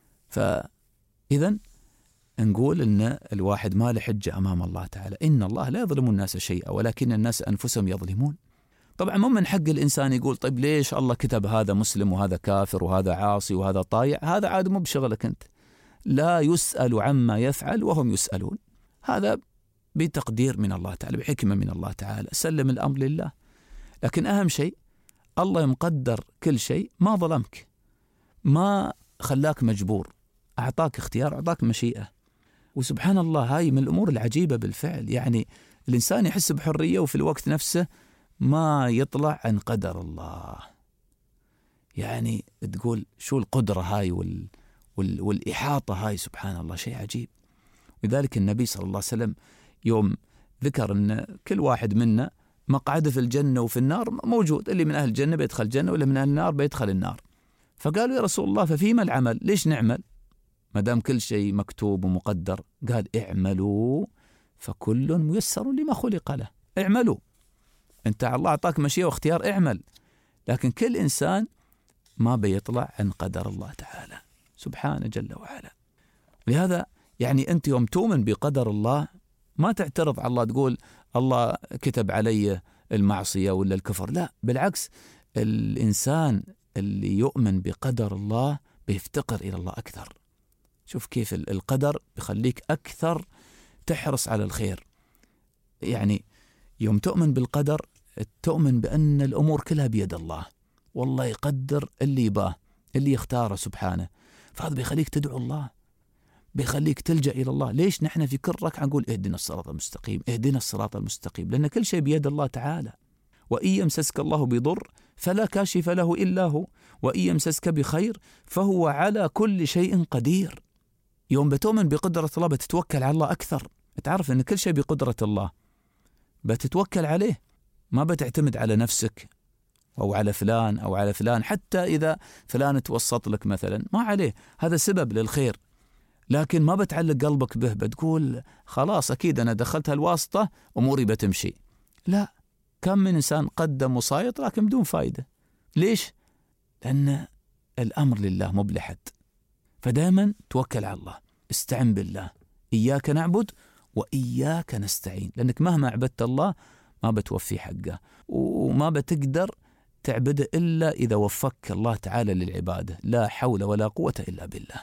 فإذن نقول إن الواحد ما له حجة أمام الله تعالى. إن الله لا يظلم الناس شيئا ولكن الناس أنفسهم يظلمون. طبعا مو من حق الإنسان يقول طيب ليش الله كتب هذا مسلم وهذا كافر وهذا عاصي وهذا طايع، هذا عاد مو بشغلك أنت. لا يسأل عما يفعل وهم يسألون، هذا بتقدير من الله تعالى، بحكمة من الله تعالى، سلم الأمر لله. لكن أهم شيء الله مقدر كل شيء، ما ظلمك، ما خلاك مجبور، أعطاك اختيار، أعطاك مشيئة. وسبحان الله هاي من الأمور العجيبة بالفعل. يعني الإنسان يحس بحرية وفي الوقت نفسه ما يطلع عن قدر الله. يعني تقول شو القدرة هاي وال وال والإحاطة هاي، سبحان الله شيء عجيب. لذلك النبي صلى الله عليه وسلم يوم ذكر أن كل واحد منا مقعده في الجنة وفي النار موجود، اللي من أهل الجنة بيدخل الجنة واللي من أهل النار بيدخل النار. فقالوا يا رسول الله ففيما العمل، ليش نعمل ما دام كل شيء مكتوب ومقدر؟ قال اعملوا فكل ميسر لما خلق له. اعملوا، انت الله أعطاك مشيئة واختيار، اعمل. لكن كل إنسان ما بيطلع عن قدر الله تعالى سبحانه جل وعلا. لهذا يعني أنت يوم تؤمن بقدر الله ما تعترض على الله تقول الله كتب علي المعصية ولا الكفر، لا بالعكس، الإنسان اللي يؤمن بقدر الله بيفتقر إلى الله أكثر. شوف كيف القدر بيخليك أكثر تحرص على الخير. يعني يوم تؤمن بالقدر تؤمن بأن الأمور كلها بيد الله، والله يقدر اللي يباه اللي يختاره سبحانه. فهذا بيخليك تدعو الله، بيخليك تلجأ إلى الله. ليش نحن في كل ركعة نقول اهدنا الصراط المستقيم، اهدنا الصراط المستقيم؟ لأن كل شيء بيد الله تعالى. وإن يمسسك الله بضر فلا كاشف له إلا هو، وإن يمسسك بخير فهو على كل شيء قدير. يوم بتؤمن بقدرة الله بتتوكل على الله أكثر، تعرف أن كل شيء بقدرة الله، بتتوكل عليه، ما بتعتمد على نفسك أو على فلان أو على فلان. حتى إذا فلان توسط لك مثلا ما عليه، هذا سبب للخير، لكن ما بتعلق قلبك به، بتقول خلاص أكيد أنا دخلت هالواسطة أموري بتمشي. لا، كم من إنسان قدم وصايط لكن بدون فايدة. ليش؟ لأن الأمر لله مو بلحد. فدائما توكل على الله، استعن بالله، إياك نعبد وإياك نستعين، لأنك مهما عبدت الله ما بتوفي حقه، وما بتقدر تعبده إلا إذا وفقك الله تعالى للعبادة. لا حول ولا قوة إلا بالله.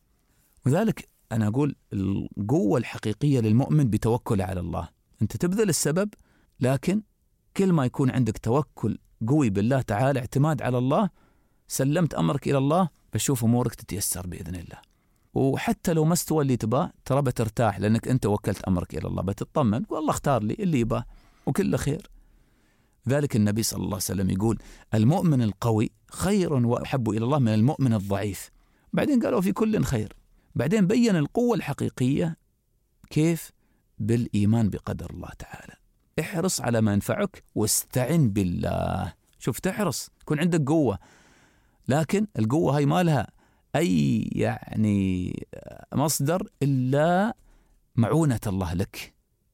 وذلك أنا أقول القوة الحقيقية للمؤمن بتوكل على الله. أنت تبذل السبب، لكن كل ما يكون عندك توكل قوي بالله تعالى، اعتماد على الله، سلمت أمرك إلى الله، بشوف أمورك تتيسر بإذن الله. وحتى لو ما استوى اللي تباه ترى بترتاح، لأنك أنت وكلت أمرك إلى الله، بتطمن والله اختار لي اللي يباه وكله خير. ذلك النبي صلى الله عليه وسلم يقول المؤمن القوي خير وأحب إلى الله من المؤمن الضعيف. بعدين قالوا في كل خير. بعدين بين القوة الحقيقية كيف؟ بالإيمان بقدر الله تعالى. احرص على ما ينفعك واستعن بالله. شوف، تحرص يكون عندك قوة، لكن القوة هاي ما لها أي يعني مصدر إلا معونة الله لك.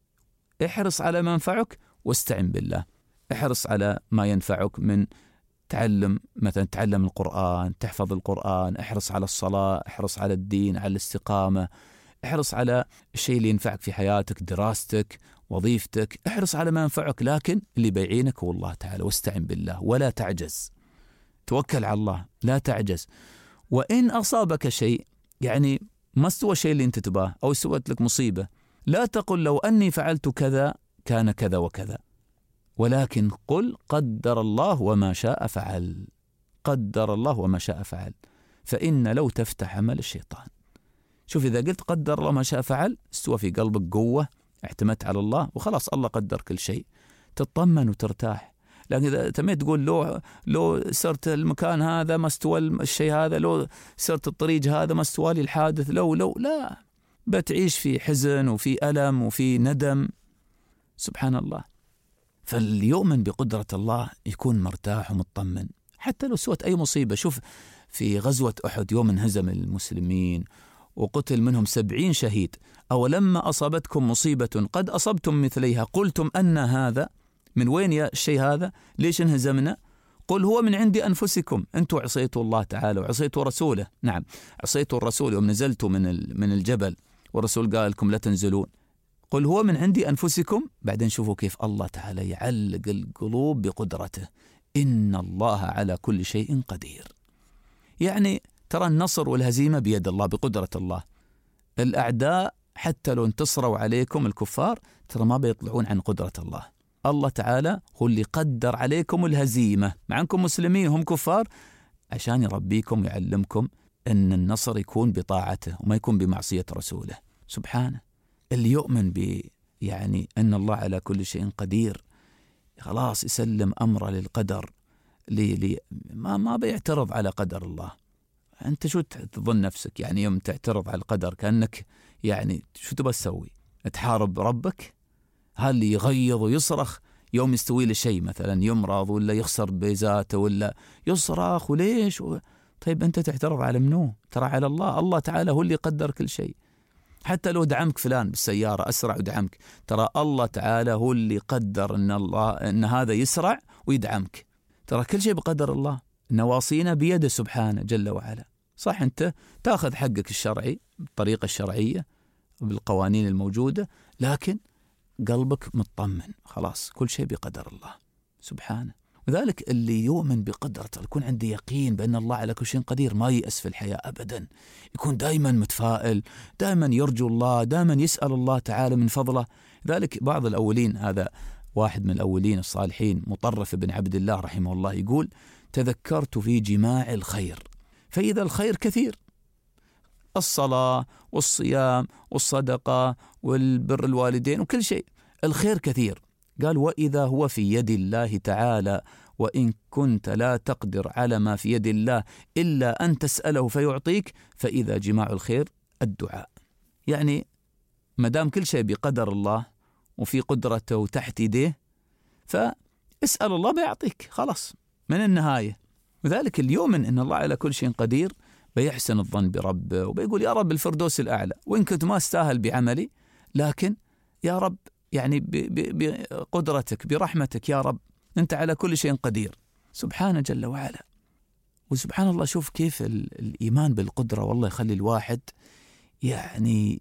احرص على ما ينفعك واستعن بالله. احرص على ما ينفعك من تعلم، مثلا تعلم القرآن، تحفظ القرآن، احرص على الصلاة، احرص على الدين، على الاستقامة، احرص على الشيء اللي ينفعك في حياتك، دراستك، وظيفتك، احرص على ما ينفعك، لكن اللي بيعينك هو الله تعالى. واستعن بالله ولا تعجز. توكل على الله، لا تعجز. وإن أصابك شيء، يعني ما استوى الشيء اللي انت تباه أو استوت لك مصيبة، لا تقل لو أني فعلت كذا كان كذا وكذا، ولكن قل قدر الله وما شاء فعل. قدر الله وما شاء فعل، فإن لو تفتح عمل الشيطان. شوف، إذا قلت قدر الله ما شاء فعل، استوى في قلبك قوة، اعتمدت على الله وخلاص، الله قدر كل شيء، تطمن وترتاح. لكن إذا تميت تقول لو لو سرت المكان هذا ما استوى الشيء هذا، لو سرت الطريق هذا ما استوى لي الحادث، لو لو لا، بتعيش في حزن وفي ألم وفي ندم. سبحان الله. فاليؤمن بقدرة الله يكون مرتاح ومطمن حتى لو سوت أي مصيبة. شوف في غزوة أحد يوم انهزم المسلمين وقتل منهم سبعين شهيد، أولما أصابتكم مصيبة قد أصبتم مثليها قلتم أن هذا، من وين يا الشيء هذا؟ ليش انهزمنا؟ قل هو من عند أنفسكم، أنتوا عصيتوا الله تعالى وعصيتوا رسوله. نعم، عصيتوا الرسول يوم نزلتوا من من الجبل والرسول قال لكم لا تنزلون. قل هو من عند أنفسكم. بعدين شوفوا كيف الله تعالى يعلق القلوب بقدرته. إن الله على كل شيء قدير. يعني ترى النصر والهزيمة بيد الله، بقدرة الله. الأعداء حتى لو انتصروا عليكم الكفار، ترى ما بيطلعون عن قدرة الله. الله تعالى هو اللي قدر عليكم الهزيمة، مع أنكم مسلمين هم كفار، عشان يربيكم ويعلمكم أن النصر يكون بطاعته وما يكون بمعصية رسوله. سبحانه. اللي يؤمن ب يعني أن الله على كل شيء قدير، خلاص يسلم أمره للقدر، لي لي ما ما بيعترض على قدر الله. أنت شو تظن نفسك يعني يوم تعترض على القدر؟ كأنك يعني شو تبى تسوي؟ تحارب ربك؟ هل اللي يغيظ ويصرخ يوم يستوي له شيء، مثلا يمرض ولا يخسر بذاته ولا يصرخ وليش و... طيب أنت تعترض على منو؟ ترى على الله. الله تعالى هو اللي قدر كل شيء. حتى لو دعمك فلان بالسيارة أسرع ودعمك، ترى الله تعالى هو اللي قدر أن الله أن هذا يسرع ويدعمك. ترى كل شيء بقدر الله. نواصينا بيده سبحانه جل وعلا. صح أنت تأخذ حقك الشرعي بالطريقة الشرعية بالقوانين الموجودة، لكن قلبك مطمن، خلاص كل شيء بقدر الله سبحانه. وذلك اللي يؤمن بقدرته يكون عنده يقين بأن الله على كل شيء قدير، ما ييأس في الحياة أبدا، يكون دائما متفائل، دائما يرجو الله، دائما يسأل الله تعالى من فضله. ذلك بعض الأولين، هذا واحد من الأولين الصالحين مطرف بن عبد الله رحمه الله، يقول تذكرت في جماع الخير فإذا الخير كثير، الصلاة والصيام والصدقة والبر الوالدين وكل شيء، الخير كثير. قال وإذا هو في يد الله تعالى وإن كنت لا تقدر على ما في يد الله إلا أن تسأله فيعطيك، فإذا جماع الخير الدعاء. يعني مدام كل شيء بقدر الله وفي قدرته وتحت يديه، فاسأل الله بيعطيك، خلاص من النهاية. وذلك اليوم أن الله على كل شيء قدير بيحسن الظن بربه وبيقول يا رب الفردوس الأعلى، وإن كنت ما استاهل بعملي، لكن يا رب يعني بقدرتك برحمتك يا رب أنت على كل شيء قدير سبحانه جل وعلا. وسبحان الله، شوف كيف الإيمان بالقدرة والله يخلي الواحد يعني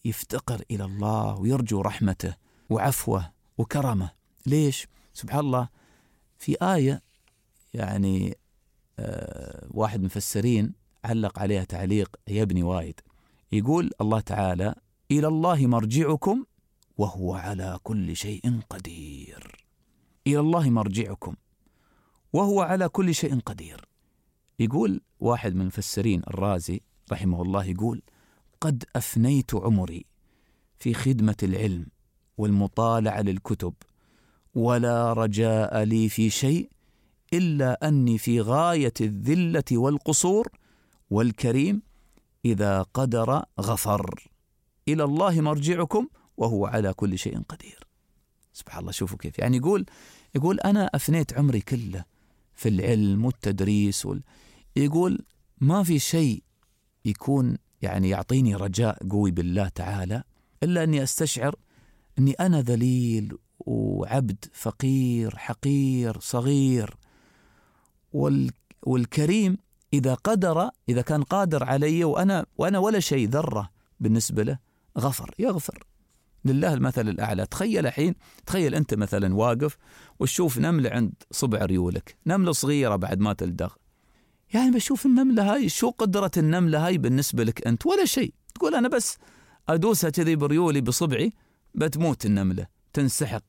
يفتقر إلى الله ويرجو رحمته وعفوه وكرمه. ليش؟ سبحان الله، في آية يعني آه واحد من المفسرين علق عليها تعليق يبني وايد، يقول الله تعالى: إلى الله مرجعكم وهو على كل شيء قدير. إلى الله مرجعكم وهو على كل شيء قدير. يقول واحد من المفسرين الرازي رحمه الله، يقول: قد أفنيت عمري في خدمة العلم والمطالعة للكتب، ولا رجاء لي في شيء إلا أني في غاية الذلة والقصور، والكريم إذا قدر غفر. إلى الله مرجعكم وهو على كل شيء قدير. سبحان الله، شوفوا كيف يعني. يقول يقول أنا أفنيت عمري كله في العلم والتدريس وال... يقول ما في شيء يكون يعني يعطيني رجاء قوي بالله تعالى إلا أني أستشعر أني أنا ذليل وعبد فقير حقير صغير، وال... والكريم إذا قدر، إذا كان قادر علي وأنا وأنا ولا شيء ذرة بالنسبة له، غفر، يغفر. لله المثل الأعلى. تخيل الحين، تخيل أنت مثلا واقف وتشوف نملة عند صبع ريولك، نملة صغيرة بعد ما تلدغ، يعني بشوف النملة هاي، شو قدرة النملة هاي بالنسبة لك أنت؟ ولا شيء. تقول أنا بس أدوسها كذي بريولي بصبعي بتموت النملة، تنسحق.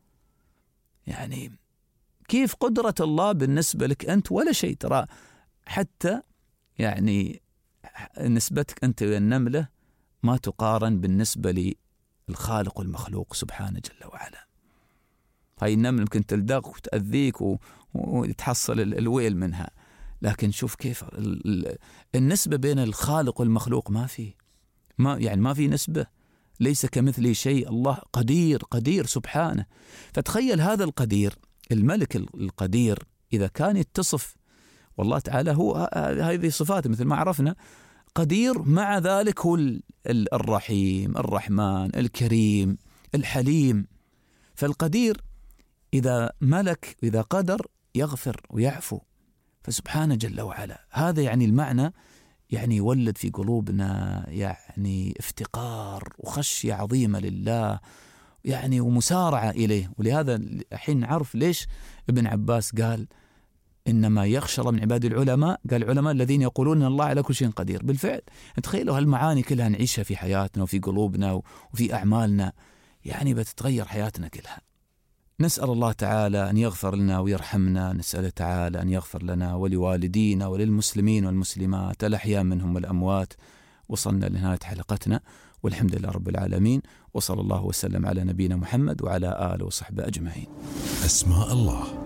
يعني كيف قدرة الله بالنسبة لك أنت؟ ولا شيء. ترى حتى يعني نسبتك أنت والنملة ما تقارن بالنسبة للخالق والمخلوق سبحانه جل وعلا. هاي النملة ممكن تلدغ وتأذيك وتحصل الويل منها، لكن شوف كيف النسبة بين الخالق والمخلوق ما في، ما يعني ما في نسبة. ليس كمثله شيء. الله قدير قدير سبحانه. فتخيل هذا القدير، الملك القدير، إذا كان يتصف والله تعالى هو هذه صفاته مثل ما عرفنا، قدير، مع ذلك هو الرحيم الرحمن الكريم الحليم. فالقدير إذا ملك إذا قدر يغفر ويعفو، فسبحانه جل وعلا. هذا يعني المعنى، يعني يولد في قلوبنا يعني افتقار وخشية عظيمة لله، يعني ومسارعة إليه. ولهذا الحين نعرف ليش ابن عباس قال إنما يخشى الله من عباد العلماء. قال العلماء الذين يقولون أن الله على كل شيء قدير. بالفعل تخيلوا هالمعاني كلها نعيشها في حياتنا وفي قلوبنا وفي أعمالنا، يعني بتتغير حياتنا كلها. نسأل الله تعالى أن يغفر لنا ويرحمنا، نسأل تعالى أن يغفر لنا ولوالدينا وللمسلمين والمسلمات الأحياء منهم والأموات. وصلنا لنهاية حلقتنا والحمد لله رب العالمين، وصلى الله وسلم على نبينا محمد وعلى آله وصحبه أجمعين. أسماء الله